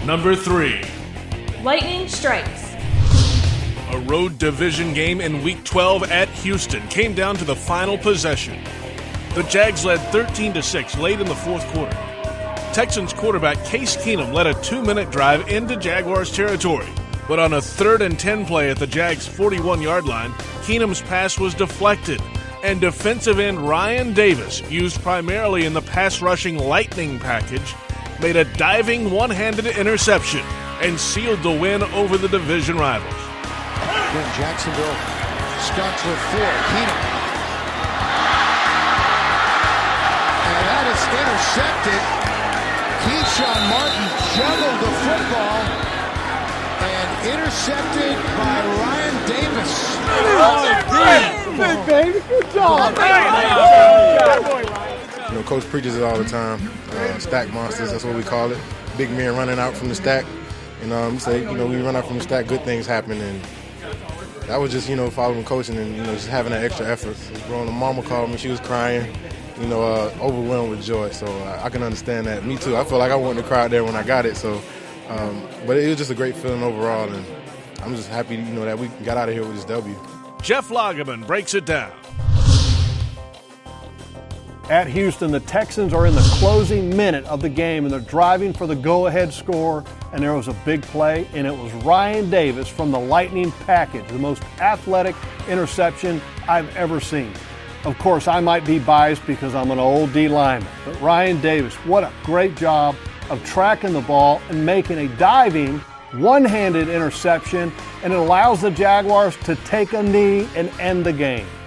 Number 3. Lightning strikes. A road division game in Week 12 at Houston came down to the final possession. The Jags led 13-6 late in the fourth quarter. Texans quarterback Case Keenum led a 2-minute drive into Jaguars territory, but on a 3rd and 10 play at the Jags' 41-yard line, Keenum's pass was deflected, and defensive end Ryan Davis, used primarily in the pass-rushing lightning package, made a diving one-handed interception and sealed the win over the division rivals. Again, Jacksonville starts with 4. Keenum. And that is intercepted. Keyshawn Martin juggled the football and intercepted by Ryan Davis. Big baby, good job. You know, Coach preaches it all the time. Stack monsters, that's what we call it. Big men running out from the stack. And say, when you run out from the stack, good things happen. And that was just, following coaching and, just having that extra effort. Growing up, mama called me, she was crying. Overwhelmed with joy. So I can understand that. Me too. I feel like I wanted to cry out there when I got it. So, but it was just a great feeling overall, and I'm just happy, that we got out of here with this W. Jeff Lageman breaks it down. At Houston, the Texans are in the closing minute of the game, and they're driving for the go-ahead score, and there was a big play, and it was Ryan Davis from the Lightning package, the most athletic interception I've ever seen. Of course, I might be biased because I'm an old D lineman, but Ryan Davis, what a great job of tracking the ball and making a diving, one-handed interception, and it allows the Jaguars to take a knee and end the game.